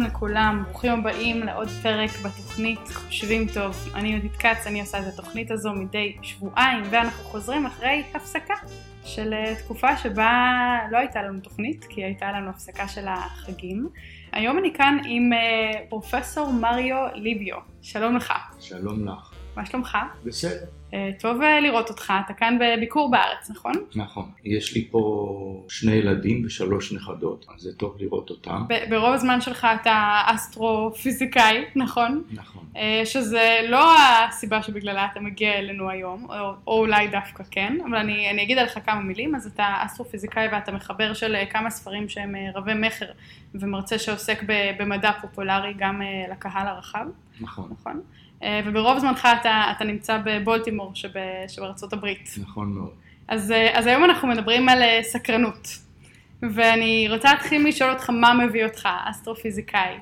שלום לכולם, ברוכים הבאים לעוד פרק בתוכנית חושבים טוב. אני יהודית קץ, אני עושה את התוכנית הזו מדי שבועיים, ואנחנו חוזרים אחרי הפסקה של תקופה שבה לא הייתה לנו תוכנית, כי הייתה לנו הפסקה של החגים. היום אני כאן עם פרופסור מריו ליביו. שלום לך. שלום לך. מה שלומך? בסדר. טוב לראות אותך, אתה כאן בביקור בארץ, נכון? נכון. יש לי פה 2 ילדים ו3 נכדות, אז זה טוב לראות אותם. ברוב הזמן שלך אתה אסטרופיזיקאי, נכון? נכון. שזה לא הסיבה שבגללה אתה מגיע אלינו היום, או אולי דווקא כן, אבל אני אגיד עליך כמה מילים. אז אתה אסטרופיזיקאי ואתה מחבר של כמה ספרים שהם רבי מחר, ומרצה שעוסק במדע פופולרי גם לקהל הרחב. נכון. נכון? וברוב זמנך אתה נמצא בבולטימור שבארצות הברית. נכון מאוד. אז היום אנחנו מדברים על סקרנות. ואני רוצה להתחיל לשאול אותך מה מביא אותך, אסטרופיזיקאי,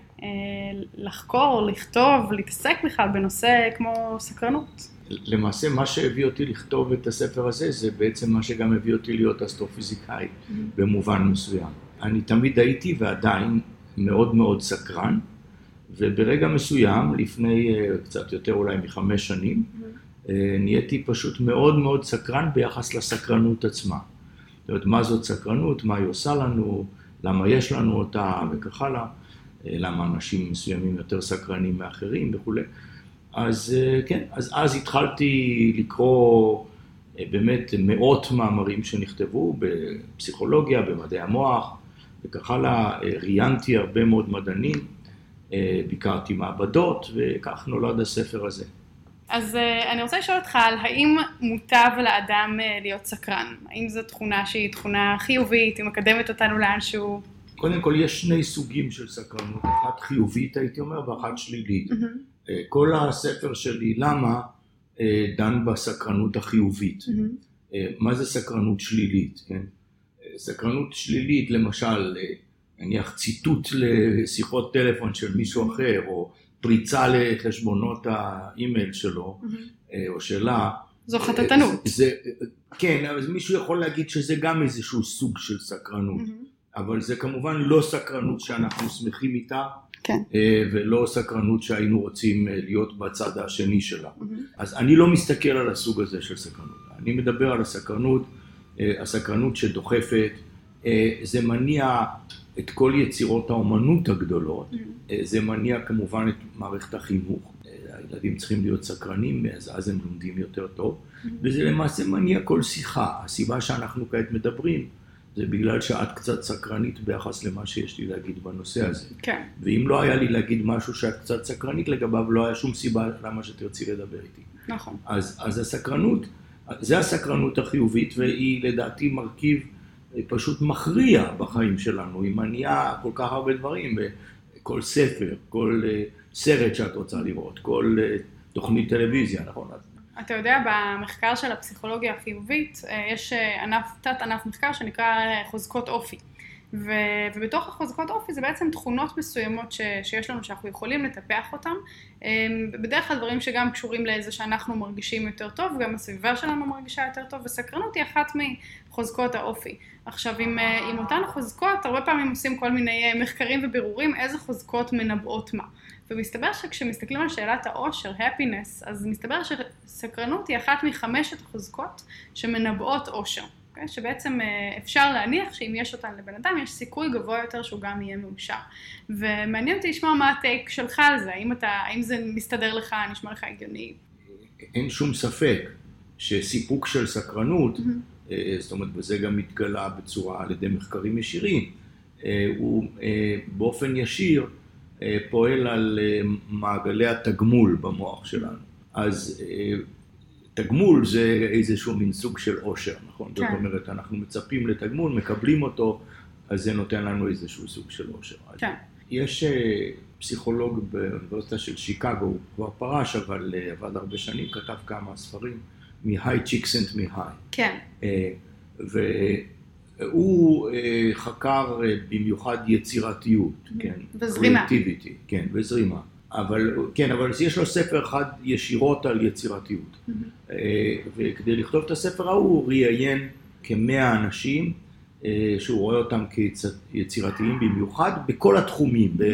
לחקור, לכתוב, להתעסק בכלל בנושא כמו סקרנות. למעשה מה שהביא אותי לכתוב את הספר הזה, זה בעצם מה שגם הביא אותי להיות אסטרופיזיקאי במובן מסוים. אני תמיד הייתי ועדיין מאוד מאוד סקרן, וברגע מסוים, לפני קצת יותר אולי מ5 שנים, נהייתי פשוט מאוד מאוד סקרן ביחס לסקרנות עצמה. זאת אומרת, מה זאת סקרנות, מה היא עושה לנו, למה יש לנו אותה וכך הלאה, למה אנשים מסוימים יותר סקרנים מאחרים וכו'. אז כן, אז התחלתי לקרוא באמת מאות מאמרים שנכתבו בפסיכולוגיה, במדעי המוח וכך הלאה, ראיינתי הרבה מאוד מדענים, ביקרתי מעבדות, וכך נולד הספר הזה. אז אני רוצה לשאול אותך על האם מוטב לאדם להיות סקרן? האם זו תכונה שהיא תכונה חיובית, היא מקדמת אותנו לאנשהו? קודם כל, יש 2 סוגים של סקרנות, אחת חיובית הייתי אומר, ואחת שלילית. כל הספר שלי, למה, דן בסקרנות החיובית. מה זה סקרנות שלילית? כן? סקרנות שלילית, למשל, נניח ציטוט לשיחות טלפון של מישהו אחר, או פריצה לחשבונות האימייל שלו, או שלה. זו חטטנות. כן, אבל מישהו יכול להגיד שזה גם איזשהו סוג של סקרנות, אבל זה כמובן לא סקרנות שאנחנו שמחים איתה, ולא סקרנות שהיינו רוצים להיות בצד השני שלה. אז אני לא מסתכל על הסוג הזה של סקרנות, אני מדבר על הסקרנות שדוחפת, זה מניע את כל יצירות האומנות הגדולות, זה מניע כמובן את מערכת החינוך, הילדים צריכים להיות סקרנים, אז הם לומדים יותר טוב, וזה למעשה מניע כל שיחה. הסיבה שאנחנו כעת מדברים, זה בגלל שאת קצת סקרנית ביחס למה שיש לי להגיד בנושא הזה. כן. ואם לא היה לי להגיד משהו שאת קצת סקרנית לגביו, לא היה שום סיבה למה שתרצי לדבר איתי. נכון. אז הסקרנות, זה הסקרנות החיובית, והיא לדעתי מרכיב פשוט מכריע בחיים שלנו, היא מניעה כל כך הרבה דברים, כל ספר, כל סרט שאת רוצה לראות, כל תוכנית טלוויזיה, נכון? אתה יודע, במחקר של הפסיכולוגיה החיובית, יש תת ענף מחקר שנקרא חוזקות אופי. ובתוך החוזקות אופי זה בעצם תכונות מסוימות שיש לנו שאנחנו יכולים לטפח אותם, בדרך כלל דברים שגם קשורים לזה שאנחנו מרגישים יותר טוב, גם הסביבה שלנו מרגישה יותר טוב, וסקרנות היא אחת מחוזקות האופי. עכשיו, עם אותן חוזקות, הרבה פעמים עושים כל מיני מחקרים ובירורים איזה חוזקות מנבאות מה. ומסתבר שכשמסתכלים על שאלת האושר, happiness, אז מסתבר שסקרנות היא אחת מ5 החוזקות שמנבאות אושר. שבעצם אפשר להניח שאם יש אותן לבן אדם, יש סיכוי גבוה יותר שהוא גם יהיה מאושר. ומעניין אותי לשמוע מה הטייק שלך על זה, האם זה מסתדר לך, נשמע לך הגיוני? אין שום ספק שסיפוק של סקרנות, זאת אומרת, וזה גם מתגלה בצורה על ידי מחקרים ישירים, הוא באופן ישיר פועל על מעגלי התגמול במוח שלנו. אז תגמול זה איזשהו מין סוג של עושר, נכון? זאת אומרת, אנחנו מצפים לתגמול, מקבלים אותו, אז זה נותן לנו איזשהו סוג של עושר. יש פסיכולוג באוניברסיטה של שיקגו, הוא כבר פרש, אבל עבד הרבה שנים, כתב כמה ספרים, מ-High Chicks and Me-High. כן. והוא חקר במיוחד יצירתיות, כן? וזרימה. כן, וזרימה. אבל יש לו ספר אחד ישירות על יצירתיות. וכדי לכתוב את הספר הוא ראיין כ100 אנשים, שהוא רואה אותם כיצירתיים במיוחד, בכל התחומים,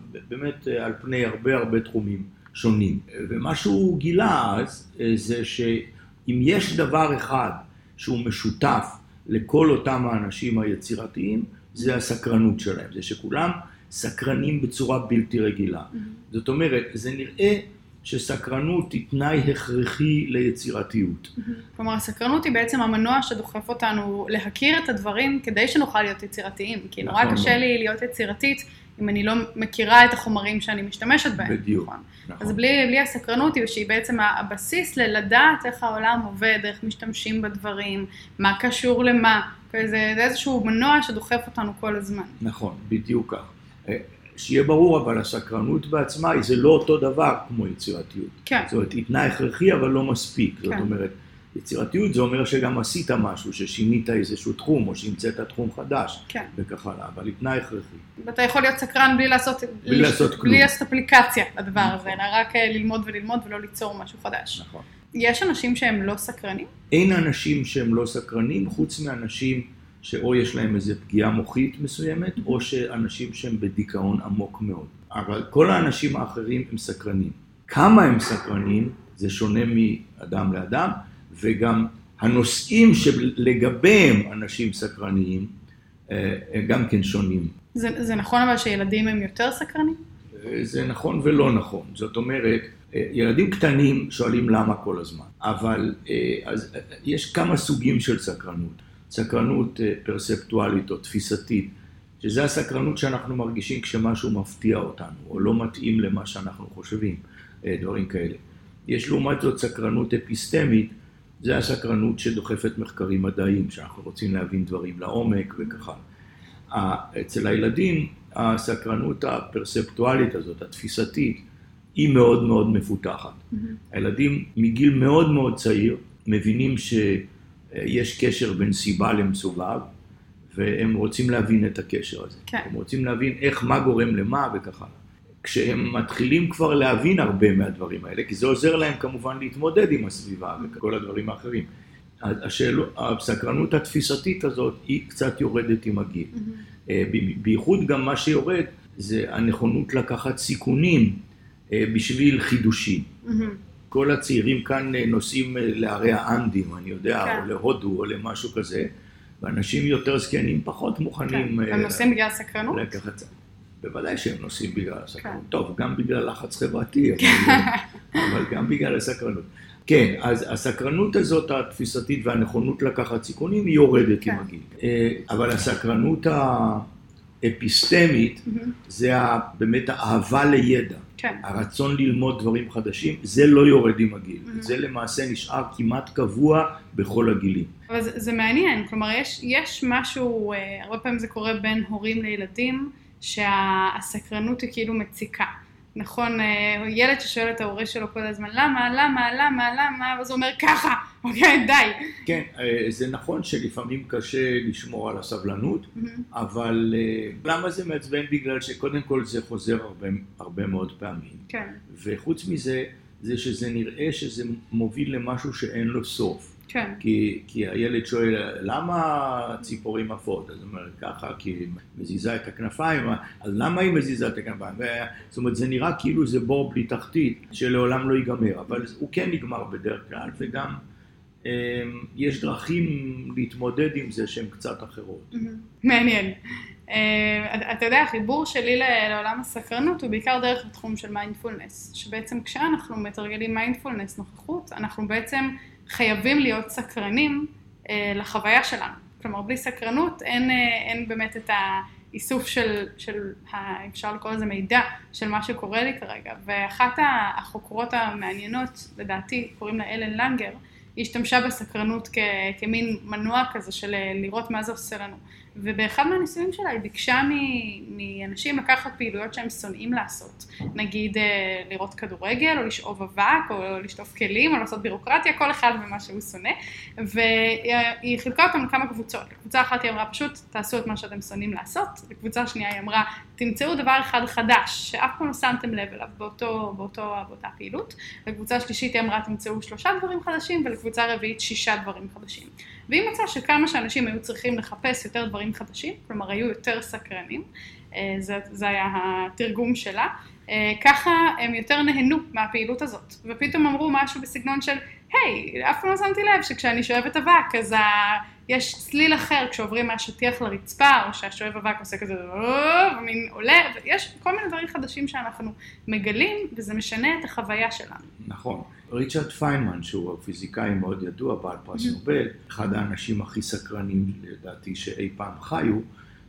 באמת על פני הרבה תחומים שונים. ומה שהוא גילה אז, זה שאם יש דבר אחד שהוא משותף לכל אותם האנשים היצירתיים, זה הסקרנות שלהם, זה שכולם סקרנים בצורה בלתי רגילה. זאת אומרת, זה נראה שסקרנות היא תנאי הכרחי ליצירתיות. כלומר, הסקרנות היא בעצם המנוע שדוחף אותנו להכיר את הדברים כדי שנוכל להיות יצירתיים. כי נורא קשה לי להיות יצירתית אם אני לא מכירה את החומרים שאני משתמשת בהם. בדיוק. אז בלי הסקרנות היא שהיא בעצם הבסיס ללדעת איך העולם עובד, איך משתמשים בדברים, מה קשור למה. זה איזשהו מנוע שדוחף אותנו כל הזמן. נכון, בדיוק כך. שיהיה ברור, אבל הסקרנות בעצמה זה לא אותו דבר כמו יצירתיות. כן. זאת אומרת, היא תנאי הכרחי, אבל לא מספיק. זאת אומרת, יצירתיות זה אומר שגם עשית משהו, ששינית איזשהו תחום, או שהמצאת תחום חדש, וכך הלאה, אבל היא תנאי הכרחי. ואתה יכול להיות סקרן בלי לעשות כלום. בלי לעשות אפליקציה לדבר הזה, אלא רק ללמוד ולא ליצור משהו חדש. נכון. יש אנשים שהם לא סקרנים? אין אנשים שהם לא סקרנים, חוץ מאנשים שאו יש להם איזו פגיעה מוחית מסוימת, או שאנשים שהם בדיכאון עמוק מאוד. אבל כל האנשים האחרים הם סקרנים. כמה הם סקרנים, זה שונה מאדם לאדם, וגם הנושאים שלגביהם אנשים סקרניים, הם גם כן שונים. זה נכון אבל שילדים הם יותר סקרנים? זה נכון ולא נכון. זאת אומרת, ילדים קטנים שואלים למה כל הזמן, אבל אז יש כמה סוגים של סקרנות. סקרנות פרספטואלית או תפיסתית, שזה הסקרנות שאנחנו מרגישים כשמשהו מפתיע אותנו, או לא מתאים למה שאנחנו חושבים, דברים כאלה. יש לעומת זאת סקרנות אפיסטמית, זה הסקרנות שדוחפת מחקרים מדעיים, שאנחנו רוצים להבין דברים לעומק וככה. אצל הילדים, הסקרנות הפרספטואלית הזאת, התפיסתית, היא מאוד מאוד מפותחת. הילדים מגיל מאוד מאוד צעיר מבינים שיש קשר בין סיבה למסובב, והם רוצים להבין את הקשר הזה. כן. הם רוצים להבין מה גורם למה וככה. כשהם מתחילים כבר להבין הרבה מהדברים האלה, כי זה עוזר להם כמובן להתמודד עם הסביבה וכל הדברים האחרים. הסקרנות התפיסתית הזאת היא קצת יורדת עם הגיל. בייחוד גם מה שיורד זה הנכונות לקחת סיכונים בשביל חידושים. כל הצעירים כאן נוסעים לערי האנדים, אני יודע, או להודו או למשהו כזה, ואנשים יותר זקנים פחות מוכנים... הם נוסעים בגלל סקרנות? בוודאי שהם נוסעים בגלל הסקרנות. טוב, גם בגלל לחץ חברתי, אבל גם בגלל הסקרנות. כן, אז הסקרנות הזאת, התפיסתית והנכונות לקחת סיכונים, היא יורדת עם הגיל. אבל הסקרנות האפיסטמית, זה באמת האהבה לידע. הרצון ללמוד דברים חדשים, זה לא יורד עם הגיל. זה למעשה נשאר כמעט קבוע בכל הגילים. אבל זה מעניין, כלומר, יש משהו, הרבה פעמים זה קורה בין הורים לילדים, שהסקרנות היא כאילו מציקה. נכון, ילד ששואל את ההורה שלו כל הזמן, למה, אז הוא אומר ככה, אוקיי, די. כן, זה נכון שלפעמים קשה לשמור על הסבלנות, אבל למה זה מעצבן? בגלל שקודם כל זה חוזר הרבה מאוד פעמים. כן. וחוץ מזה, זה שזה נראה שזה מוביל למשהו שאין לו סוף. כן. כי הילד שואל, למה ציפורים עפות? אז הוא אומר, ככה, כי היא מזיזה את הכנפיים, אז למה היא מזיזה את הכנפיים? זאת אומרת, זה נראה כאילו זה בור בלי תחתית, שלעולם לא ייגמר, אבל הוא כן נגמר בדרך כלל, וגם יש דרכים להתמודד עם זה שהן קצת אחרות. מעניין. אתה יודע, החיבור שלי לעולם הסקרנות הוא בעיקר דרך התחום של מיינדפולנס, שבעצם כשאנחנו מתרגלים מיינדפולנס נוכחות, אנחנו בעצם חייבים להיות סקרנים לחוויה שלנו. כלומר, בלי סקרנות אין באמת את האיסוף של אפשר לקרוא לזה מידע, של מה שקורה לי כרגע. ואחת החוקרות המעניינות, לדעתי, קוראים לה אלן לנגר, היא השתמשה בסקרנות כמין מנוע כזה של לראות מה זה עושה לנו. ובאחד מהניסויים שלה היא ביקשה מאנשים לקחת פעילויות שהם שונאים לעשות. נגיד לראות כדורגל, או לשאוב אבק, או לשטוף כלים, או לעשות בירוקרטיה, כל אחד במה שהוא שונא. והיא חילקה אותם לכמה קבוצות. לקבוצה אחת היא אמרה, פשוט תעשו את מה שאתם שונאים לעשות. לקבוצה שנייה היא אמרה, תמצאו דבר אחד חדש, שאף פעם לא שמתם לב אליו באותה פעילות. לקבוצה שלישית היא אמרה, תמצאו 3 דברים חדשים, ולקבוצה רביעית 6 דברים חדשים. והיא מצאה שכמה שאנשים היו צריכים לחפש יותר דברים חדשים, כלומר היו יותר סקרנים, זה היה התרגום שלה. ככה הם יותר נהנו מהפעילות הזאת, ופתאום אמרו משהו בסגנון של, היי, אף פעם לא שמתי לב שכשאני שואבת אבק, אז יש צליל אחר כשעוברים מהשטיח לרצפה, או שהשואב אבק עושה כזה, ומין עולה, ויש כל מיני דברים חדשים שאנחנו מגלים, וזה משנה את החוויה שלנו. נכון. ריצ'רד פיינמן, שהוא פיזיקאי מאוד ידוע, בעל פרס נובל, אחד האנשים הכי סקרנים, לדעתי, שאי פעם חיו,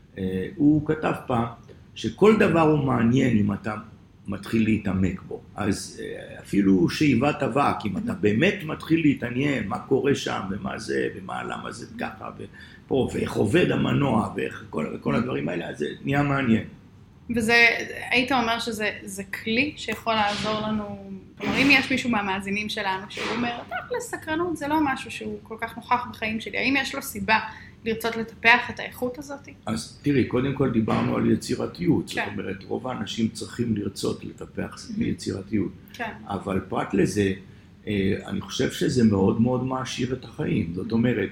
הוא כתב פעם שכל דבר הוא מעניין אם אתה מתחיל להתעמק בו. אז אפילו שאיבת אבק, אם אתה באמת מתחיל להתעניין מה קורה שם ומה זה ומה למה זה ככה ופה ואיך עובד המנוע ואיך כל הדברים האלה, אז זה נהיה מעניין. וזה, היית אומר שזה כלי שיכול לעזור לנו, כלומר אם יש מישהו מהמאזינים שלנו שהוא אומר, סקרנות זה לא משהו שהוא כל כך נוכח בחיים שלי, האם יש לו סיבה לרצות לטפח את האיכות הזאת? אז תראי, קודם כל דיברנו על יצירתיות, זאת אומרת, רוב האנשים צריכים לרצות לטפח יצירתיות, אבל פרט לזה, אני חושב שזה מאוד מאוד מעשיר את החיים, זאת אומרת,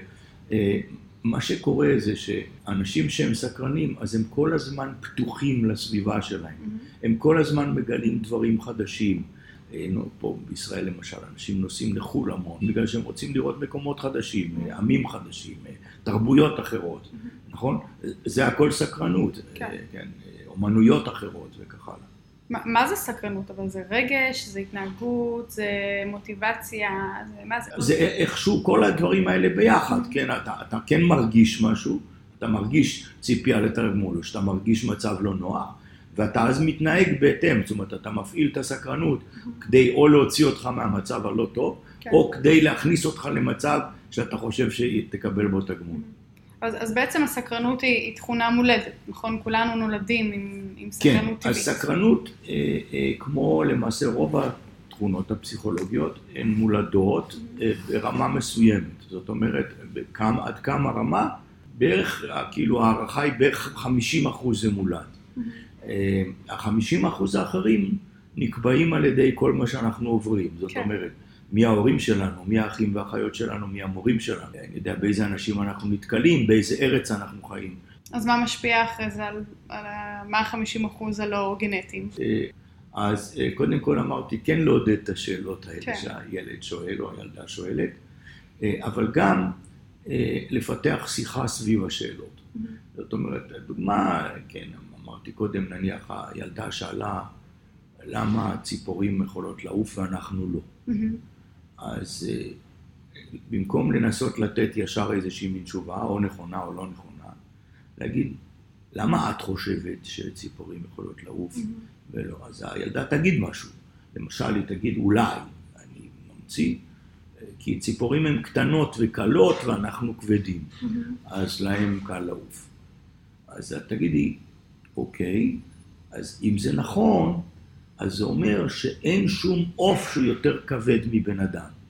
מה שקורה זה שאנשים שהם סקרנים, אז הם כל הזמן פתוחים לסביבה שלהם, הם כל הזמן מגלים דברים חדשים, פה בישראל למשל, אנשים נוסעים לחו"ל המון, בגלל שהם רוצים לראות מקומות חדשים, עמים חדשים, תרבויות אחרות, נכון? זה הכל סקרנות, אומנויות אחרות וכך הלאה. מה זה סקרנות? אבל זה רגש, זה התנהגות, זה מוטיבציה, מה זה? זה איכשהו כל הדברים האלה ביחד, כן? אתה כן מרגיש משהו, אתה מרגיש ציפייה לתרגמול, או שאתה מרגיש מצב לא נוח, ואתה אז מתנהג בהתאם, זאת אומרת, אתה מפעיל את הסקרנות כדי או להוציא אותך מהמצב הלא טוב, או כדי להכניס אותך למצב שאתה חושב שתקבל בו תגמול. אז בעצם הסקרנות היא תכונה מולדת, נכון? כולנו נולדים עם סקרנות טבעית. כן, הסקרנות, כמו למעשה רוב התכונות הפסיכולוגיות, הן מולדות ברמה מסוימת. זאת אומרת, עד כמה רמה, בערך, כאילו הערכה היא בערך 50% זה מולד. ה-50% האחרים נקבעים על ידי כל מה שאנחנו עוברים, זאת אומרת, מי ההורים שלנו, מי האחים והאחיות שלנו, מי המורים שלנו, אני יודע באיזה אנשים אנחנו נתקלים, באיזה ארץ אנחנו חיים. אז מה משפיע אחרי זה על מה 50% הלא גנטיים? אז קודם כל אמרתי, כן לעודד את השאלות האלה שהילד שואל או הילדה שואלת, אבל גם לפתח שיחה סביב השאלות. זאת אומרת, דוגמה, כן, אמרתי קודם, נניח הילדה שאלה למה ציפורים יכולות לעוף ואנחנו לא. אז במקום לנסות לתת ישר איזושהי מין תשובה, או נכונה או לא נכונה, להגיד, למה את חושבת שציפורים יכולות לעוף ולא? אז הילדה תגיד משהו. למשל, היא תגיד, אולי, אני ממציא, כי ציפורים הן קטנות וקלות ואנחנו כבדים, אז להם קל לעוף. אז את תגידי, אוקיי, אז אם זה נכון, אז זה אומר שאין שום עוף שהוא יותר כבד מבן אדם.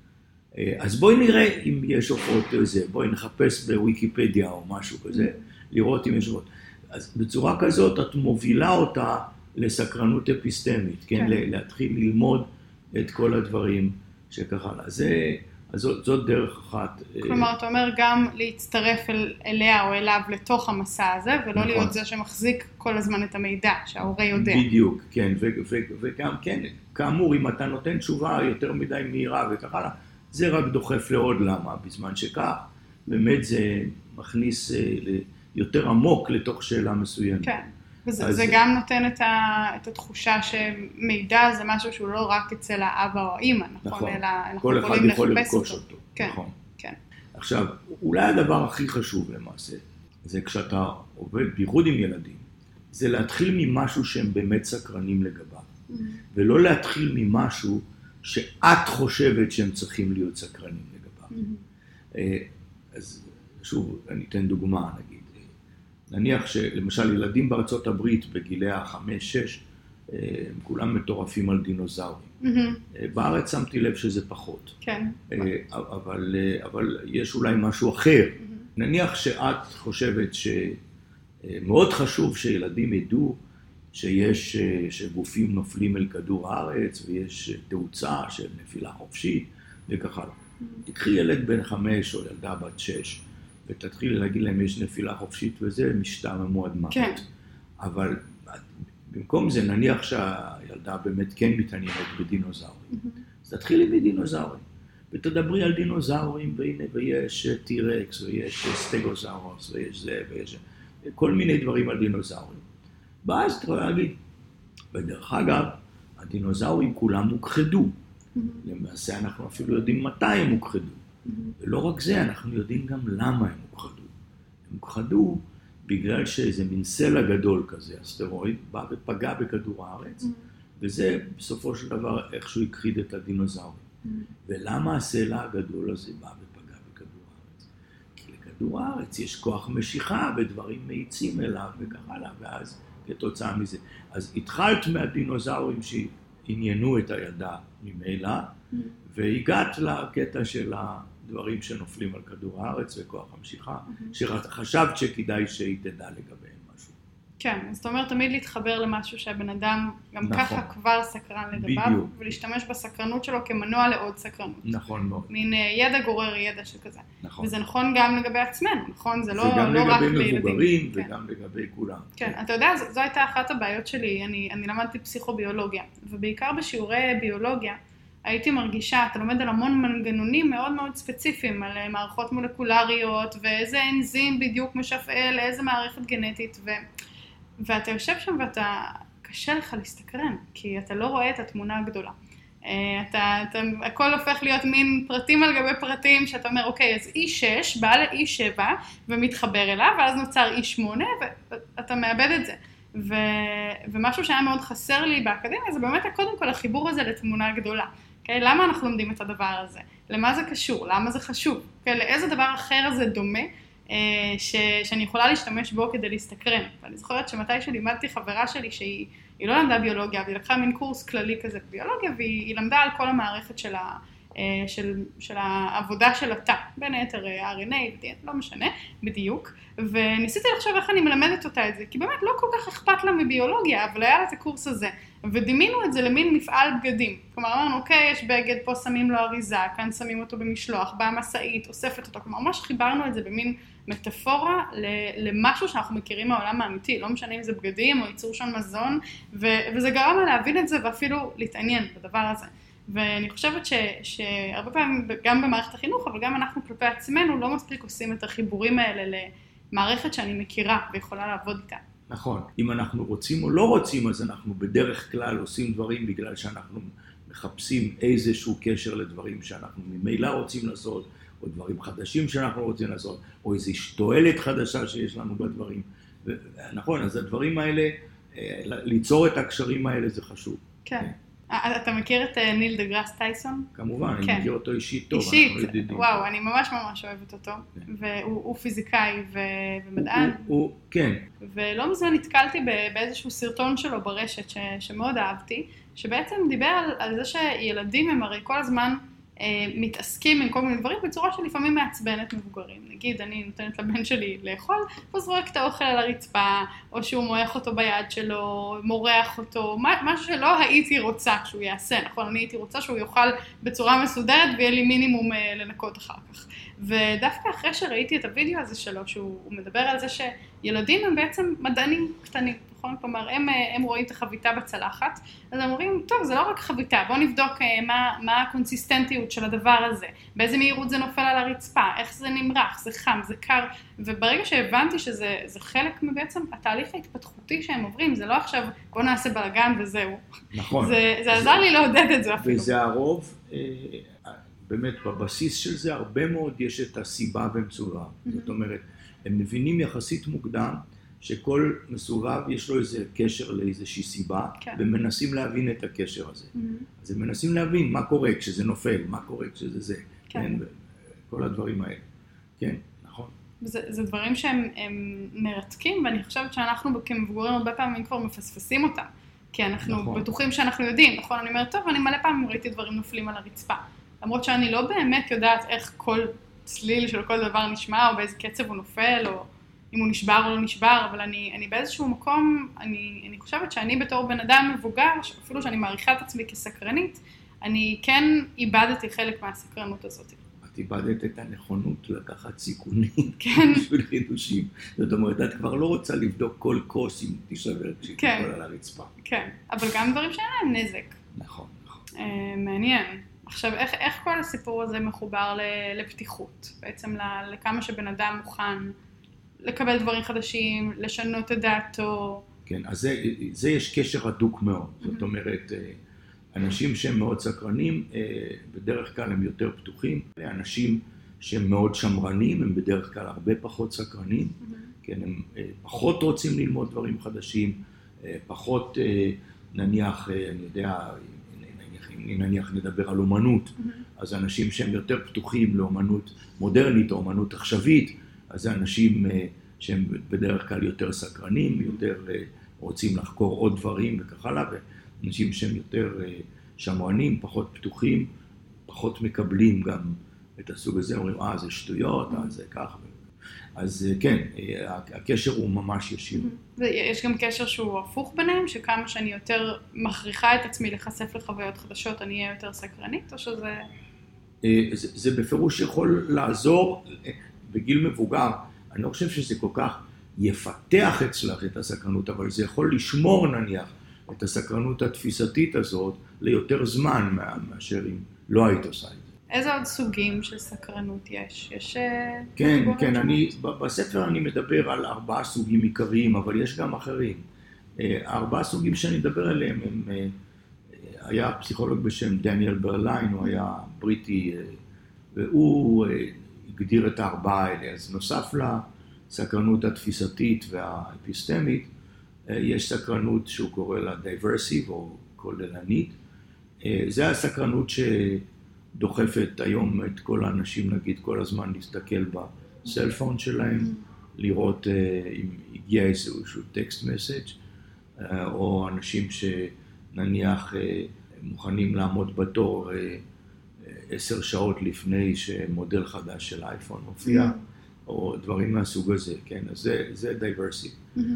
אז בואי נראה אם יש עופות איזה, בואי נחפש בוויקיפדיה או משהו כזה, לראות אם יש עופות. אז בצורה כזאת את מובילה אותה לסקרנות אפיסטמית, כן? להתחיל ללמוד את כל הדברים שככה. אז זאת דרך אחת. כלומר, אתה אומר גם להצטרף אליה או אליו לתוך המסע הזה, ולא להיות זה שמחזיק כל הזמן את המידע, שההורה יודע. בדיוק, כן, וגם כן, כאמור, אם אתה נותן תשובה יותר מדי מהירה וככה, זה רק דוחף לעוד למה, בזמן שכך, באמת זה מכניס יותר עמוק לתוך שאלה מסוימת. כן, וזה גם נותן את התחושה שמידע זה משהו שהוא לא רק אצל האבא או האמא, נכון? אלא אנחנו יכולים לחפש אותו. נכון. עכשיו, אולי הדבר הכי חשוב למעשה, זה כשאתה עובד, בייחוד עם ילדים, זה להתחיל ממשהו שהם באמת סקרנים לגביו, ולא להתחיל ממשהו שאת חושבת שהם צריכים להיות סקרנים לגביו. אז שוב, אני אתן דוגמה, נניח שלמשל ילדים בארצות הברית בגילי ה-5-6, הם כולם מטורפים על דינוזאורים. בארץ שמתי לב שזה פחות. כן. אבל יש אולי משהו אחר. נניח שאת חושבת שמאוד חשוב שילדים ידעו שיש שגופים נופלים אל כדור הארץ, ויש תאוצה של נפילה חופשית וככה. תקחי ילד בן 5 או ילדה בת 6, ותתחיל להגיד להם יש נפילה חופשית וזה, משתעממו עד מוות. כן. אבל במקום זה, נניח שהילדה באמת כן מתעניינת בדינוזאורים. אז תתחילי מדינוזאורים, ותדברי על דינוזאורים, והנה, ויש טירקס, ויש סטגוזאורוס, ויש זה, ויש כל מיני דברים על דינוזאורים. ואז תראו להגיד, בדרך אגב, הדינוזאורים כולם הוכחדו. למעשה אנחנו אפילו יודעים מתי הם הוכחדו. ולא רק זה, אנחנו יודעים גם למה הם הוכחדו. הם הוכחדו בגלל שאיזה מין סלע גדול כזה, אסטרואיד, בא ופגע בכדור הארץ, וזה בסופו של דבר איכשהו הכחיד את הדינוזאורים. ולמה הסלע הגדול הזה בא ופגע בכדור הארץ? כי לכדור הארץ יש כוח משיכה ודברים מאיצים אליו וכך הלאה, ואז כתוצאה מזה. אז התחלת מהדינוזאורים שעניינו את הילדה ממילא, והגעת לקטע של הדברים שנופלים על כדור הארץ וכוח המשיכה, שחשבת שכדאי שהיא תדע לגביהם משהו. כן, אז זאת אומרת תמיד להתחבר למשהו שהבן אדם גם נכון. ככה כבר סקרן לגביו, בדיוק. ולהשתמש בסקרנות שלו כמנוע לעוד סקרנות. נכון מאוד. מין ידע גורר ידע שכזה. נכון. וזה נכון גם לגבי עצמנו, נכון? זה לא רק וגם לגבי לילדים. מבוגרים כן. וגם לגבי כולם. כן, אתה יודע, זו הייתה אחת הבעיות שלי, אני למדתי פסיכוביולוגיה, ובעיקר בשיעורי ביולוגיה, הייתי מרגישה, אתה לומד על המון מנגנונים מאוד מאוד ספציפיים, על מערכות מולקולריות, ואיזה אנזים בדיוק משפעל, איזה מערכת גנטית, ואתה יושב שם ואתה, קשה לך להסתקרן, כי אתה לא רואה את התמונה הגדולה. הכל הופך להיות מין פרטים על גבי פרטים, שאתה אומר, אוקיי, אז E6 בא ל-E7 ומתחבר אליו, ואז נוצר E8, ואתה מאבד את זה. ומשהו שהיה מאוד חסר לי באקדמיה, זה באמת קודם כל החיבור הזה לתמונה גדולה. Okay, למה אנחנו לומדים את הדבר הזה? למה זה קשור? למה זה חשוב? Okay, לאיזה דבר אחר זה דומה שאני יכולה להשתמש בו כדי להסתקרן? ואני זוכרת שמתי שלימדתי חברה שלי שהיא לא למדה ביולוגיה, והיא לקחה מין קורס כללי כזה ביולוגיה, והיא למדה על כל המערכת של העבודה של התא, בין היתר RNA, לא משנה, בדיוק, וניסיתי לחשוב איך אני מלמדת אותה את זה, כי באמת לא כל כך אכפת לה מביולוגיה, אבל היה לה את הקורס הזה, ודימינו את זה למין מפעל בגדים, כלומר אמרנו, אוקיי, יש בגד, פה שמים לו אריזה, כאן שמים אותו במשלוח, באה מסעית, אוספת אותו, כלומר ממש חיברנו את זה במין מטאפורה למשהו שאנחנו מכירים מהעולם האמיתי, לא משנה אם זה בגדים או ייצור של מזון, וזה גרם לה להבין את זה ואפילו להתעניין בדבר הזה. ואני חושבת שהרבה פעמים, גם במערכת החינוך, אבל גם אנחנו כלפי עצמנו, לא מספיק עושים את החיבורים האלה למערכת שאני מכירה ויכולה לעבוד איתה. נכון. אם אנחנו רוצים או לא רוצים, אז אנחנו בדרך כלל עושים דברים בגלל שאנחנו מחפשים איזשהו קשר לדברים שאנחנו ממילא רוצים לעשות, או דברים חדשים שאנחנו רוצים לעשות, או איזו תועלת חדשה שיש לנו בדברים. נכון, אז הדברים האלה, ליצור את הקשרים האלה זה חשוב. כן. אתה מכיר את ניל דגראס טייסון? כמובן, אני מכיר אותו אישית טוב. אישית, וואו, אני ממש ממש אוהבת אותו, והוא פיזיקאי ומדען. כן. ולא מזמן נתקלתי באיזשהו סרטון שלו ברשת שמאוד אהבתי, שבעצם דיבר על זה שילדים הם הרי כל הזמן מתעסקים עם כל מיני דברים בצורה שלפעמים מעצבנת מבוגרים. נגיד, אני נותנת לבן שלי לאכול, הוא זורק את האוכל על הרצפה, או שהוא מועך אותו ביד שלו, מורח אותו, משהו שלא הייתי רוצה שהוא יעשה, נכון? אני הייתי רוצה שהוא יאכל בצורה מסודרת ויהיה לי מינימום לנקות אחר כך. ודווקא אחרי שראיתי את הוידאו הזה שלו, שהוא מדבר על זה שילדים הם בעצם מדענים קטנים, נכון? כלומר, הם רואים את החביתה בצלחת, אז הם אומרים, טוב, זה לא רק חביתה, בואו נבדוק מה הקונסיסטנטיות של הדבר הזה, באיזה מהירות זה נופל על הרצפה, איך זה נמרח, זה חם, זה קר, וברגע שהבנתי שזה חלק מבעצם התהליך ההתפתחותי שהם עוברים, זה לא עכשיו, בואו נעשה בלגן וזהו. נכון. זה עזר לי לעודד את זה אפילו. וזה הרוב, באמת בבסיס של זה הרבה מאוד יש את הסיבה ומסובב. זאת אומרת, הם מבינים יחסית מוקדם שכל מסובב יש לו איזה קשר לאיזושהי סיבה, ומנסים להבין את הקשר הזה. אז הם מנסים להבין מה קורה כשזה נופל, מה קורה כשזה זה, כן, כל הדברים האלה. כן, נכון. זה דברים שהם מרתקים, ואני חושבת שאנחנו כמבוגרים הרבה פעמים כבר מפספסים אותם, כי אנחנו בטוחים שאנחנו יודעים, נכון? אני אומרת, טוב, אני מלא פעמים ראיתי דברים נופלים על הרצפה, למרות שאני לא באמת יודעת איך כל צליל של כל דבר נשמע, או באיזה קצב הוא נופל, או אם הוא נשבר או לא נשבר, אבל אני באיזשהו מקום, אני חושבת שאני בתור בן אדם מבוגר, אפילו שאני מעריכה את עצמי כסקרנית, אני כן איבדתי חלק מהסקרנות הזאת. את איבדת את הנכונות לקחת סיכונים כן. בשביל חידושים. זאת אומרת, את כבר לא רוצה לבדוק כל כוס אם תישבר כשהיא כן. תיפול על הרצפה. כן, אבל גם דברים שאין להם נזק. נכון, נכון. מעניין. עכשיו, איך כל הסיפור הזה מחובר לפתיחות? בעצם לכמה שבן אדם מוכן לקבל דברים חדשים, לשנות את דעתו. כן, אז זה יש קשר הדוק מאוד. זאת אומרת, אנשים שהם מאוד סקרנים, בדרך כלל הם יותר פתוחים. אנשים שהם מאוד שמרנים, הם בדרך כלל הרבה פחות סקרנים. כן, הם פחות רוצים ללמוד דברים חדשים, פחות, נניח, אני יודע, נניח נדבר על אומנות, אז אנשים שהם יותר פתוחים לאומנות מודרנית או אומנות עכשווית, אז זה אנשים שהם בדרך כלל יותר סקרנים, יותר רוצים לחקור עוד דברים וכך הלאה, ואנשים שהם יותר שמרנים, פחות פתוחים, פחות מקבלים גם את הסוג הזה, אומרים, זה שטויות, זה כך. אז כן, הקשר הוא ממש ישיר. ויש גם קשר שהוא הפוך ביניהם, שכמה שאני יותר מכריחה את עצמי לחשף לחוויות חדשות, אני אהיה יותר סקרנית, או שזה... זה בפירוש יכול לעזור בגיל מבוגר. אני לא חושב שזה כל כך יפתח אצלך את הסקרנות, אבל זה יכול לשמור נניח את הסקרנות התפיסתית הזאת ליותר זמן מאשר אם לא היית עושה את זה. איזה עוד סוגים של סקרנות יש? כן, בספר אני מדבר על 4 סוגים עיקריים, אבל יש גם אחרים. 4 סוגים שאני מדבר עליהם, היה פסיכולוג בשם דניאל ברליין, הוא היה בריטי, והוא הגדיר את 4 האלה. אז נוסף לסקרנות התפיסתית והאפיסטמית, יש סקרנות שהוא קורא לה דייברסיב או כוללנית. זה הסקרנות דוחפת היום את כל האנשים, נגיד, כל הזמן להסתכל בסלפון שלהם, לראות אם הגיע איזשהו טקסט מסאג', או אנשים שנניח מוכנים לעמוד בתור 10 שעות לפני שמודל חדש של אייפון מופיע, או דברים מהסוג הזה, כן? אז זה דייברסיב.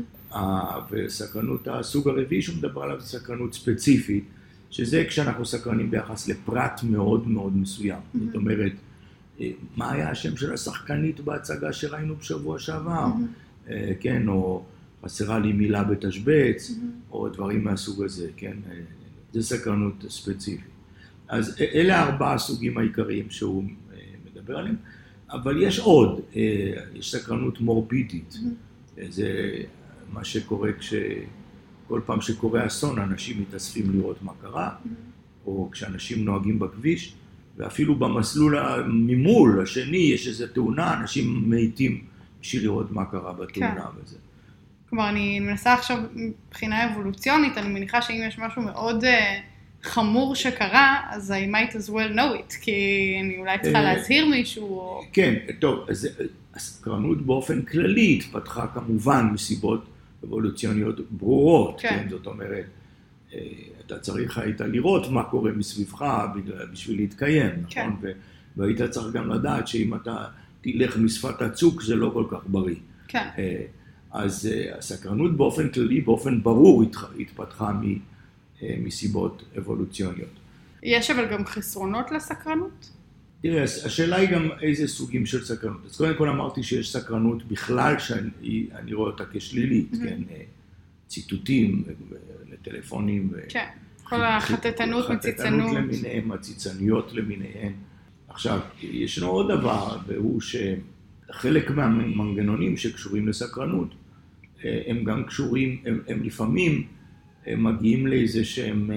וסקרנות הסוג הרביעי שמדבר עליו זה סקרנות ספציפית, שזה כשאנחנו סקרנים ביחס לפרט מאוד מאוד מסוים. זאת אומרת, מה היה השם של השחקנית בהצגה שראינו בשבוע שעבר? כן, או חסרה לי מילה בתשבץ, או דברים מהסוג הזה, כן? זה סקרנות ספציפית. אז אלה 4 הסוגים העיקריים שהוא מדבר עליהם, אבל יש עוד, יש סקרנות מורבידית. זה מה שקורה כל פעם שקורה אסון, אנשים מתאספים לראות מה קרה, או כשאנשים נוהגים בכביש, ואפילו במסלול ממול השני יש איזו תאונה, אנשים מתים בשביל לראות מה קרה בתאונה וזה. כלומר, אני מנסה עכשיו מבחינה אבולוציונית, אני מניחה שאם יש משהו מאוד חמור שקרה, אז I might as well know it, כי אני אולי צריכה להזהיר מישהו. כן, טוב, הסקרנות באופן כללי התפתחה כמובן מסיבות אבולוציוניות ברורות, כן. זאת אומרת, אתה צריך היית לראות מה קורה מסביבך בשביל להתקיים, כן. נכון? והיית צריך גם לדעת שאם אתה תלך משפת הצוק זה לא כל כך בריא. כן. אז הסקרנות באופן כללי, באופן ברור התפתחה מסיבות אבולוציוניות. יש אבל גם חסרונות לסקרנות? תראה, השאלה היא גם איזה סוגים של סקרנות. אז קודם כל אמרתי שיש סקרנות בכלל שאני רואה אותה כשלילית, כן, ציטוטים לטלפונים. כן, כל החטטנות, מציצנות. חטטנות למיניהם, מציצניות למיניהם. עכשיו, ישנו עוד דבר, והוא שחלק מהמנגנונים שקשורים לסקרנות, הם גם קשורים, הם לפעמים מגיעים לאיזה שהם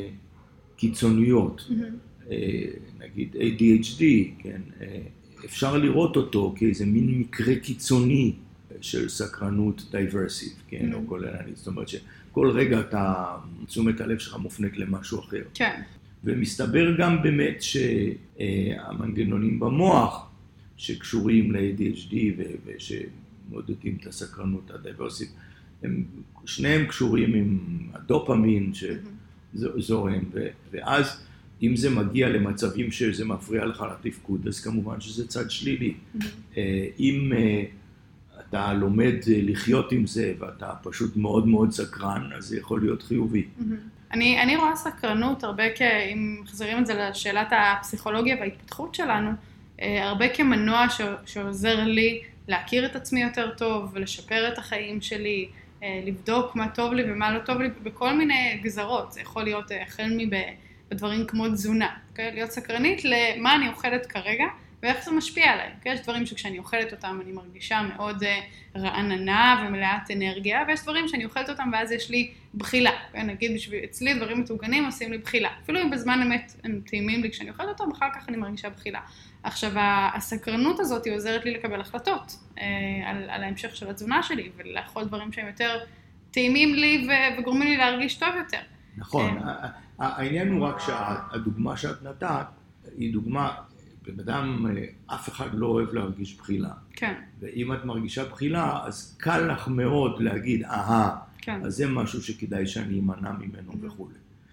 קיצוניות. נגיד ADHD, כן, אפשר לראות אותו כאיזה מין מקרה קיצוני של סקרנות דייברסיב, כן, או כוללנית, זאת אומרת שכל רגע תשומת הלב שלך מופנית למשהו אחר. כן. ומסתבר גם באמת שהמנגנונים במוח שקשורים ל-ADHD ושמודדים את הסקרנות הדייברסיב, שניהם קשורים עם הדופמין שזורם, ואז אם זה מגיע למצבים שזה מפריע לך לתפקוד, אז כמובן שזה צד שלילי. אם אתה לומד לחיות עם זה ואתה פשוט מאוד מאוד סקרן, אז זה יכול להיות חיובי. אני רואה סקרנות הרבה אם מחזירים את זה לשאלת הפסיכולוגיה וההתפתחות שלנו, הרבה כמנוע שעוזר לי להכיר את עצמי יותר טוב ולשפר את החיים שלי, לבדוק מה טוב לי ומה לא טוב לי בכל מיני גזרות. זה יכול להיות החל בדברים כמו תזונה, להיות סקרנית למה אני אוכלת כרגע ואיך זה משפיע עליי. יש דברים שכשאני אוכלת אותם אני מרגישה מאוד רעננה ומלאת אנרגיה, ויש דברים שאני אוכלת אותם ואז יש לי בחילה. נגיד אצלי דברים מטוגנים עושים לי בחילה. אפילו אם בזמן אמת הם טעימים לי כשאני אוכלת אותם, אחר כך אני מרגישה בחילה. עכשיו, הסקרנות הזאת היא עוזרת לי לקבל החלטות על ההמשך של התזונה שלי, ולאכול דברים שהם יותר טעימים לי וגורמים לי להרגיש טוב יותר. נכון. העניין הוא רק שהדוגמה שאת נתת היא דוגמה, בן אדם, אף אחד לא אוהב להרגיש בחילה. כן. ואם את מרגישה בחילה, אז קל לך מאוד להגיד, כן. אז זה משהו שכדאי שאני אמנע ממנו וכו'.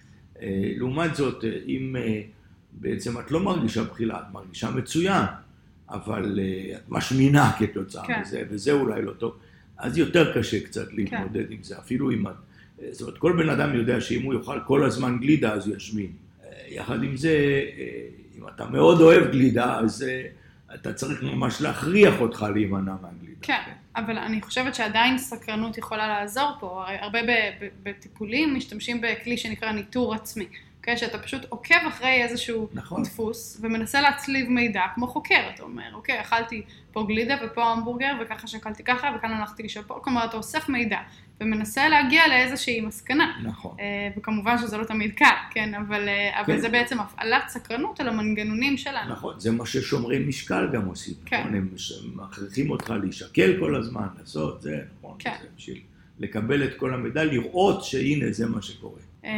לעומת זאת, אם בעצם את לא מרגישה בחילה, את מרגישה מצוין, אבל את משמינה כתוצאה מזה, וזה אולי לא טוב, אז יותר קשה קצת להתמודד עם זה, אפילו אם את... זאת אומרת, כל בן אדם יודע שאם הוא יאכל כל הזמן גלידה, אז הוא ישמין. יחד עם זה, אם אתה מאוד אוהב גלידה, אז אתה צריך ממש להכריח אותך להימנע מהגלידה. כן, אבל אני חושבת שעדיין סקרנות יכולה לעזור פה. הרבה בטיפולים משתמשים בכלי שנקרא ניטור עצמי. שאתה פשוט עוקב אחרי איזשהו דפוס, ומנסה להצליב מידע, כמו חוקר, אתה אומר, אוקיי, אכלתי פה גלידה ופה המבורגר, וככה שקלתי ככה, וכאן הלכתי לשאול פה, כלומר, אתה אוסף מידע, ומנסה להגיע לאיזושהי מסקנה. נכון. וכמובן שזה לא תמיד קל, כן, אבל זה בעצם הפעלת סקרנות על המנגנונים שלנו. נכון, זה מה ששומרי משקל גם עושים, נכון, הם מכריחים אותך להישקל כל הזמן, לעשות, זה נכון, זה בשביל לקבל את כל המידע, לראות שהנה זה מה שקורה.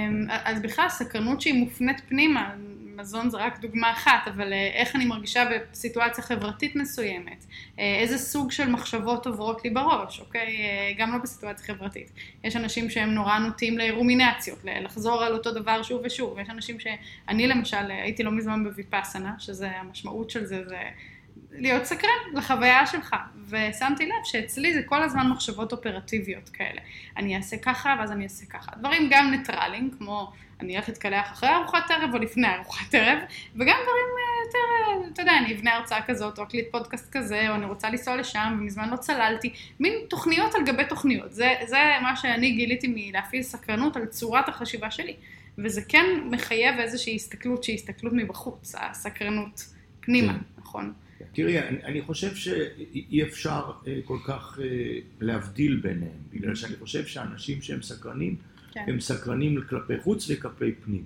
אז בכלל, סקרנות שהיא מופנית פנימה, מזון זה רק דוגמה אחת, אבל איך אני מרגישה בסיטואציה חברתית מסוימת, איזה סוג של מחשבות עוברות לי בראש, אוקיי? גם לא בסיטואציה חברתית. יש אנשים שהם נורא נוטים לרומינציות, לחזור על אותו דבר שוב ושוב, ויש אנשים שאני למשל הייתי לא מזמן בויפאסנה, שזה המשמעות של זה, זה להיות סקרן לחוויה שלך, ושמתי לב שאצלי זה כל הזמן מחשבות אופרטיביות כאלה. אני אעשה ככה, ואז אני אעשה ככה. דברים גם ניטרליים, כמו אני אלך להתקלח אחרי ארוחת ערב או לפני ארוחת ערב, וגם דברים יותר, אתה יודע, אני אבנה הרצאה כזאת, או אקליט פודקאסט כזה, או אני רוצה לנסוע לשם, ומזמן לא צללתי, מין תוכניות על גבי תוכניות. זה מה שאני גיליתי מלהפעיל סקרנות על צורת החשיבה שלי, וזה כן מחייב איזושהי הסתכלות שהיא הסתכלות מבחוץ, הסקרנות פנימה, נכון? תראי, אני חושב שאי אפשר כל כך להבדיל ביניהם, בגלל שאני חושב שאנשים שהם סקרנים, הם סקרנים כלפי חוץ וכלפי פנים.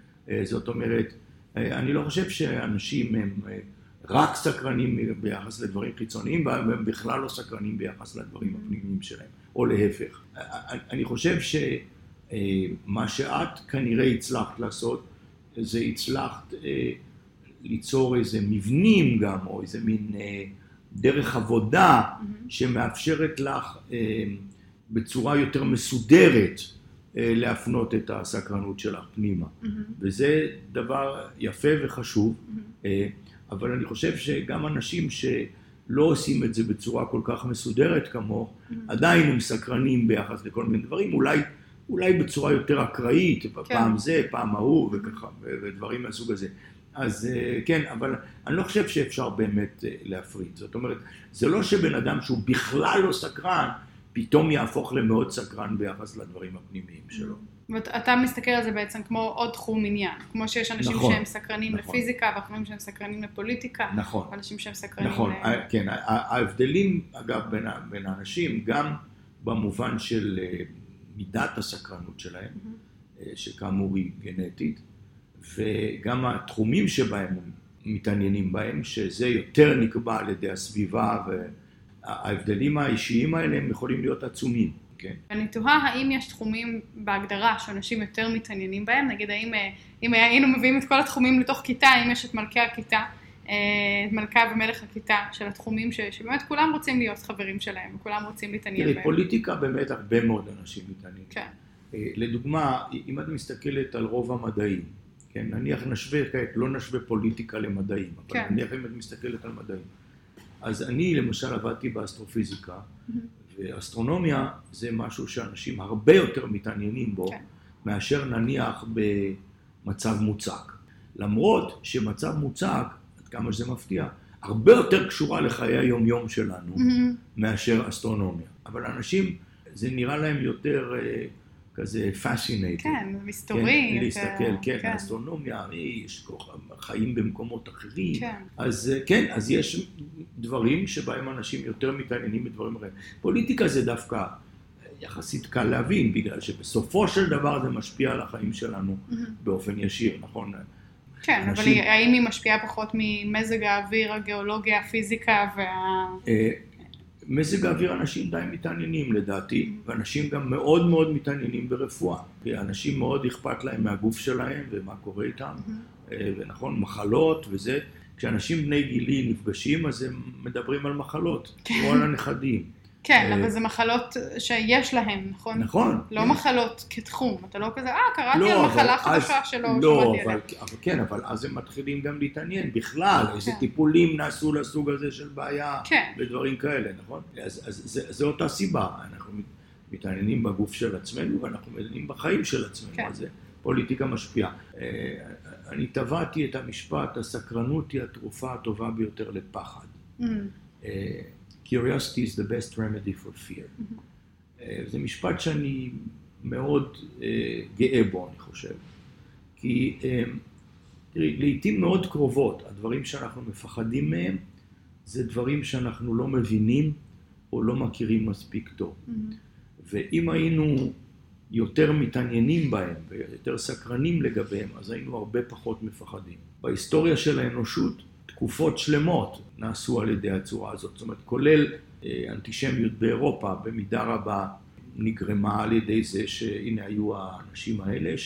זאת אומרת, אני לא חושב שאנשים הם רק סקרנים ביחס לדברים חיצוניים, והם בכלל לא סקרנים ביחס לדברים הפנימיים שלהם, או להפך. אני חושב שמה שאת כנראה הצלחת לעשות, זה הצלחת ליצור איזה מבנים גם, או איזה מין דרך עבודה שמאפשרת לך בצורה יותר מסודרת להפנות את הסקרנות שלך פנימה. וזה דבר יפה וחשוב, אבל אני חושב שגם אנשים שלא עושים את זה בצורה כל כך מסודרת כמוך, עדיין הם סקרנים ביחס לכל מיני דברים, אולי בצורה יותר אקראית, פעם זה, פעם ההוא וככה, ודברים מהסוג הזה. אז כן, אבל אני לא חושב שאפשר באמת להפריד. זאת אומרת, זה לא שבן אדם שהוא בכלל לא סקרן, פתאום יהפוך למאוד סקרן ביחס לדברים הפנימיים שלו. ואתה מסתכל על זה בעצם כמו עוד תחום עניין, כמו שיש אנשים שהם סקרנים לפיזיקה, ואחרים שהם סקרנים לפוליטיקה, ואנשים שהם סקרנים כן, ההבדלים, אגב, בין האנשים, גם במובן של מידת הסקרנות שלהם, שכאמור היא גנטית, וגם התחומים שבהם הם מתעניינים בהם, שזה יותר נקבע על ידי הסביבה, וההבדלים האישיים האלה הם יכולים להיות עצומים. כן. אני תוהה האם יש תחומים בהגדרה שאנשים יותר מתעניינים בהם, נגיד אם היינו מביאים את כל התחומים לתוך כיתה, אם יש את מלכי הכיתה, מלכה ומלך הכיתה של התחומים שבאמת כולם רוצים להיות חברים שלהם, וכולם רוצים להתעניין בהם. פוליטיקה באמת הרבה מאוד אנשים מתעניינים. כן. לדוגמה, אם את מסתכלת על רוב המדעים, כן, נניח נשווה, לא נשווה פוליטיקה למדעים, אבל נניח אם את מסתכלת על מדעים. אז אני למשל עבדתי באסטרופיזיקה, ואסטרונומיה זה משהו שאנשים הרבה יותר מתעניינים בו, מאשר נניח במצב מוצק. למרות שמצב מוצק, עד כמה שזה מפתיע, הרבה יותר קשורה לחיי היום-יום שלנו מאשר אסטרונומיה. אבל אנשים, זה נראה להם יותר כזה fascinating. כן, מסתורי. להסתכל, כן, אסטרונומיה, יש חיים במקומות אחרים. אז כן, אז יש דברים שבהם אנשים יותר מתעניינים בדברים אחרים. פוליטיקה זה דווקא יחסית קל להבין, בגלל שבסופו של דבר זה משפיע על החיים שלנו באופן ישיר, נכון? כן, אבל האם היא משפיעה פחות ממזג האוויר, הגיאולוגיה, הפיזיקה מזג האוויר אנשים די מתעניינים לדעתי, ואנשים גם מאוד מאוד מתעניינים ברפואה. אנשים מאוד אכפת להם מהגוף שלהם ומה קורה איתם, ונכון, מחלות וזה. כשאנשים בני גילי נפגשים, אז הם מדברים על מחלות, או על הנכדים. כן, אבל זה מחלות שיש להם, נכון? נכון. לא מחלות כתחום, אתה לא כזה, קראתי על מחלה חדשה שלא שמעתי עליה. כן, אבל אז הם מתחילים גם להתעניין בכלל, איזה טיפולים נעשו לסוג הזה של בעיה, ודברים כאלה, נכון? אז זו אותה סיבה, אנחנו מתעניינים בגוף של עצמנו, ואנחנו מתעניינים בחיים של עצמנו, אז פוליטיקה משפיעה. אני טבעתי את המשפט, הסקרנות היא התרופה הטובה ביותר לפחד. Curiosity is the best remedy for fear. זה משפט שאני מאוד גאה בו, אני חושב. כי לעתים מאוד קרובות, הדברים שאנחנו מפחדים מהם, זה דברים שאנחנו לא מבינים או לא מכירים מספיק טוב. ואם היינו יותר מתעניינים בהם ויותר סקרנים לגביהם, אז היינו הרבה פחות מפחדים. בהיסטוריה של האנושות, תקופות שלמות נעשו על ידי הצורה הזאת. זאת אומרת, כולל אנטישמיות באירופה, במידה רבה נגרמה על ידי זה שהנה היו האנשים האלה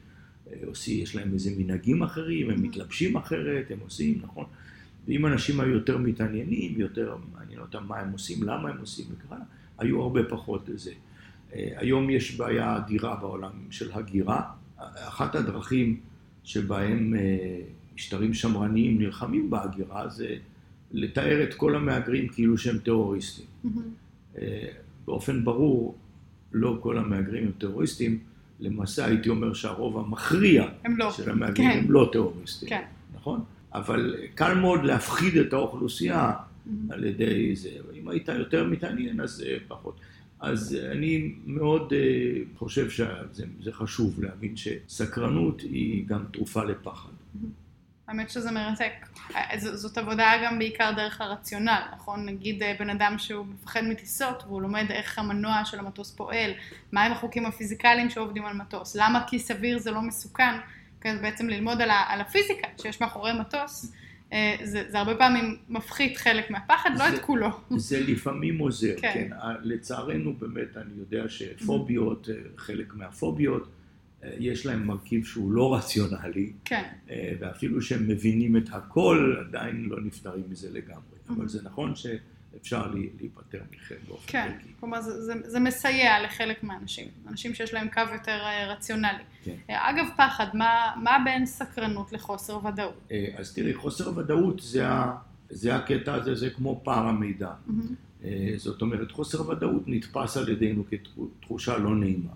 יש להם איזה מנהגים אחרים, הם מתלבשים אחרת, הם עושים, נכון? ואם אנשים היו יותר מתעניינים, יותר מעניין אותם מה הם עושים, למה הם עושים וכך, היו הרבה פחות לזה. היום יש בעיה אדירה בעולם של הגירה. אחת הדרכים שבהם משטרים שמרניים נלחמים בהגירה, זה לתאר את כל המהגרים כאילו שהם טרוריסטים. באופן ברור, לא כל המהגרים הם טרוריסטים, למעשה הייתי אומר שהרוב המכריע של המהגרים הם לא טרוריסטים, נכון? אבל קל מאוד להפחיד את האוכלוסייה על ידי זה, אם היית יותר מתעניין אז פחות. אז אני מאוד חושב שזה חשוב להבין שסקרנות היא גם תרופה לפחד. האמת שזה מרתק. זאת עבודה גם בעיקר דרך הרציונל, נכון? נגיד בן אדם שהוא מפחד מטיסות, והוא לומד איך המנוע של המטוס פועל, מהם החוקים הפיזיקליים שעובדים על מטוס, למה כי סביר זה לא מסוכן, בעצם ללמוד על הפיזיקה שיש מאחורי מטוס, זה הרבה פעמים מפחית חלק מהפחד, לא את כולו. זה לפעמים עוזר, כן. לצערנו באמת אני יודע שפוביות, חלק מהפוביות, יש להם מרכיב שהוא לא רציונלי, ואפילו שהם מבינים את הכל, עדיין לא נפטרים מזה לגמרי. אבל זה נכון שאפשר להיפטר מכם באופן חלקי. כן, כלומר זה מסייע לחלק מהאנשים, אנשים שיש להם קו יותר רציונלי. אגב פחד, מה בין סקרנות לחוסר ודאות? אז תראי, חוסר ודאות זה הקטע הזה, זה כמו פער המידע. זאת אומרת, חוסר ודאות נתפס על ידינו כתחושה לא נעימה.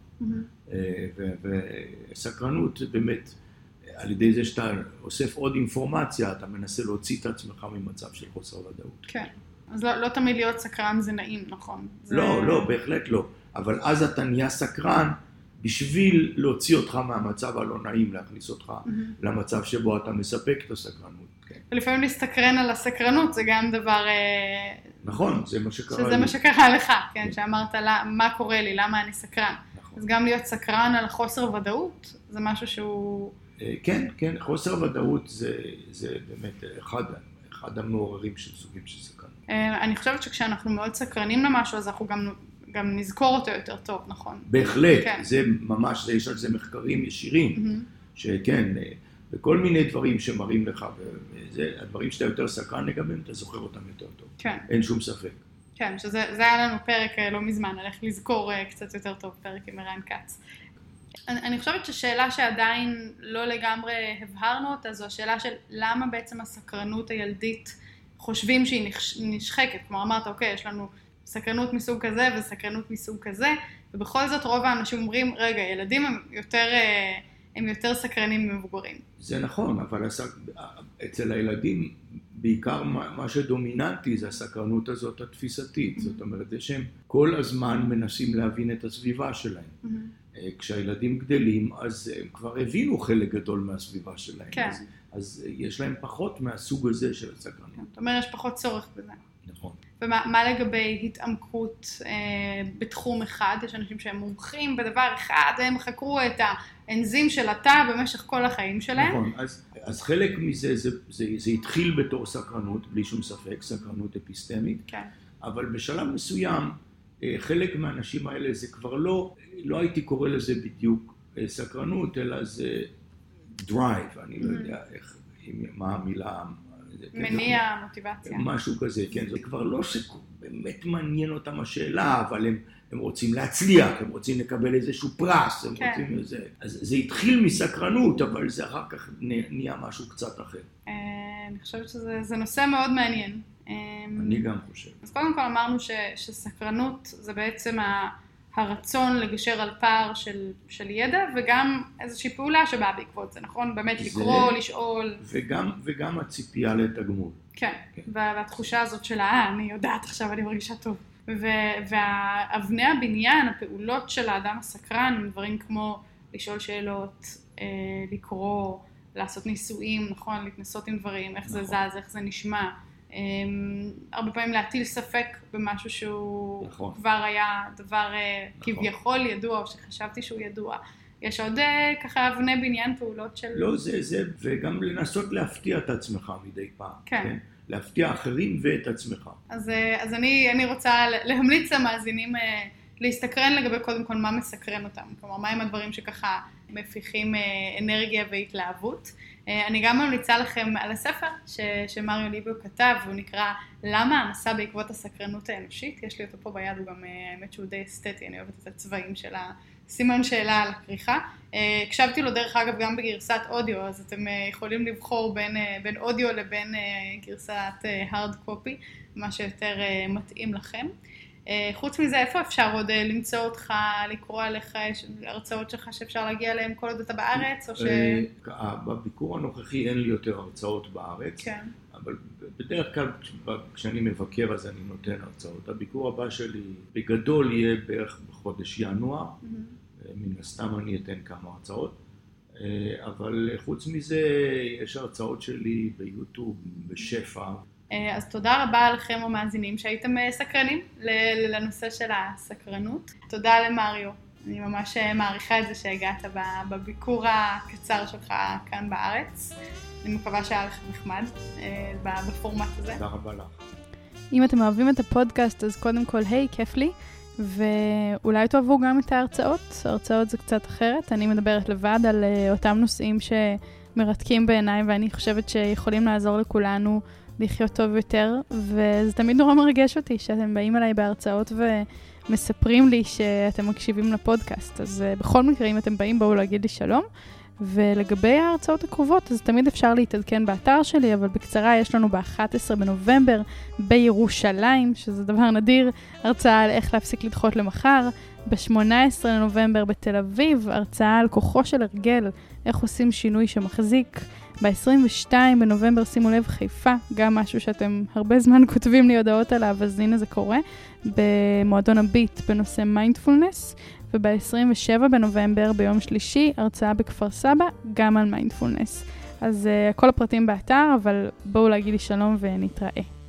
וסקרנות באמת, על ידי זה שאתה אוסף עוד אינפורמציה, אתה מנסה להוציא את עצמך ממצב של חוסר ודאות. כן, אז לא תמיד להיות סקרן זה נעים, נכון? לא, בהחלט לא. אבל אז אתה נהיה סקרן בשביל להוציא אותך מהמצב הלא נעים, להכניס אותך למצב שבו אתה מספק את הסקרנות. ולפעמים להסתקרן על הסקרנות זה גם דבר... נכון, זה מה שקרה לי. שזה מה שקרה לך, כן, שאמרת מה קורה לי, למה אני סקרן. אז גם להיות סקרן על חוסר ודאות, זה משהו שהוא... כן, חוסר ודאות זה באמת אחד המעוררים של סוגים של סקרנות. אני חושבת שכשאנחנו מאוד סקרנים למשהו, אז אנחנו גם נזכור אותו יותר טוב, נכון? בהחלט, זה ממש, יש על זה מחקרים ישירים, שכן, וכל מיני דברים שמראים לך, הדברים שאתה יותר סקרן לגביהם, אתה זוכר אותם יותר טוב. כן. אין שום ספק. כן, שזה היה לנו פרק לא מזמן, על איך לזכור קצת יותר טוב, פרק עם ערן כץ. אני חושבת ששאלה שעדיין לא לגמרי הבהרנו אותה, זו השאלה של למה בעצם הסקרנות הילדית חושבים שהיא נשחקת. כלומר, אמרת, אוקיי, יש לנו סקרנות מסוג כזה וסקרנות מסוג כזה, ובכל זאת רוב האנשים אומרים, רגע, ילדים הם יותר סקרנים ממבוגרים. זה נכון, אבל אצל הילדים בעיקר מה שדומיננטי זה הסקרנות הזאת התפיסתית. זאת אומרת, זה שהם כל הזמן מנסים להבין את הסביבה שלהם. כשהילדים גדלים, אז הם כבר הבינו חלק גדול מהסביבה שלהם. כן. אז יש להם פחות מהסוג הזה של הסקרנות. זאת אומרת, יש פחות צורך בזה. נכון. ומה לגבי התעמקות בתחום אחד? יש אנשים שהם מומחים בדבר אחד, הם חקרו את האנזים של התא במשך כל החיים שלהם. נכון, אז חלק מזה זה התחיל בתור סקרנות, בלי שום ספק, סקרנות אפיסטמית. כן. אבל בשלב מסוים, חלק מהאנשים האלה זה כבר לא הייתי קורא לזה בדיוק סקרנות, אלא זה drive, אני לא יודע מה המילה. מניע, מוטיבציה. משהו כזה, כן. זה כבר לא שבאמת מעניין אותם השאלה, אבל הם רוצים להצליח, הם רוצים לקבל איזשהו פרס, הם רוצים איזה. אז זה התחיל מסקרנות, אבל זה אחר כך נהיה משהו קצת אחר. אני חושבת שזה נושא מאוד מעניין. אני גם חושב. אז קודם כל אמרנו שסקרנות זה בעצם הרצון לגשר על פער של ידע, וגם איזושהי פעולה שבאה בעקבות זה, נכון? באמת לקרוא, לשאול. וגם הציפייה לתגמול. כן, והתחושה הזאת של אני יודעת עכשיו, אני מרגישה טוב. והאבני הבניין, הפעולות של האדם הסקרן, דברים כמו לשאול שאלות, לקרוא, לעשות ניסויים, נכון? להתנסות עם דברים, איך זה זז, איך זה נשמע. הרבה פעמים להטיל ספק במשהו שהוא כבר היה דבר כביכול ידוע, או שחשבתי שהוא ידוע. יש עוד ככה אבני בניין פעולות של... לא, זה, וגם לנסות להפתיע את עצמך מדי פעם. כן. להפתיע אחרים ואת עצמך. אז אני רוצה להמליץ למאזינים להסתקרן לגבי קודם כל מה מסקרן אותם. כלומר, מהם הדברים שככה מפיחים אנרגיה והתלהבות. אני גם ממליצה לכם על הספר שמריו ליבו כתב, והוא נקרא למה המסע בעקבות הסקרנות האנושית. יש לי אותו פה ביד, הוא גם האמת שהוא די אסתטי, אני אוהבת את הצבעים של סימן שאלה על הכריכה. הקשבתי לו דרך אגב גם בגרסת אודיו, אז אתם יכולים לבחור בין אודיו לבין גרסת הרד קופי, מה שיותר מתאים לכם. חוץ מזה, איפה אפשר עוד למצוא אותך, לקרוא עליך, הרצאות שלך שאפשר להגיע אליהם כל עוד אתה בארץ? או בביקור הנוכחי אין לי יותר הרצאות בארץ, כן. אבל בדרך כלל כשאני מבקר אז אני נותן הרצאות. הביקור הבא שלי בגדול יהיה בערך בחודש ינואר, מן הסתם אני אתן כמה הרצאות, אבל חוץ מזה יש הרצאות שלי ביוטיוב, בשפע. אז תודה רבה לכם המאזינים שהייתם סקרנים לנושא של הסקרנות. תודה למריו, אני ממש מעריכה את זה שהגעת בביקור הקצר שלך כאן בארץ. אני מקווה שהיה לך נחמד בפורמט הזה. תודה רבה לך. אם אתם אוהבים את הפודקאסט, אז קודם כל, היי, כיף לי. ואולי תאהבו גם את ההרצאות. ההרצאות זה קצת אחרת. אני מדברת לבד על אותם נושאים שמרתקים בעיניי, ואני חושבת שיכולים לעזור לכולנו לחיות טוב יותר, וזה תמיד נורא מרגש אותי שאתם באים אליי בהרצאות ומספרים לי שאתם מקשיבים לפודקאסט. אז בכל מקרה, אם אתם באים, בואו להגיד לי שלום. ולגבי ההרצאות הקרובות, אז תמיד אפשר להתעדכן באתר שלי, אבל בקצרה יש לנו ב-11 בנובמבר בירושלים, שזה דבר נדיר, הרצאה על איך להפסיק לדחות למחר. ב-18 לנובמבר בתל אביב, הרצאה על כוחו של הרגל, איך עושים שינוי שמחזיק. ב-22 בנובמבר, שימו לב, חיפה, גם משהו שאתם הרבה זמן כותבים לי הודעות עליו, אז הנה זה קורה, במועדון הביט בנושא מיינדפולנס, וב-27 בנובמבר, ביום שלישי, הרצאה בכפר סבא, גם על מיינדפולנס. אז כל הפרטים באתר, אבל בואו להגיד לי שלום ונתראה.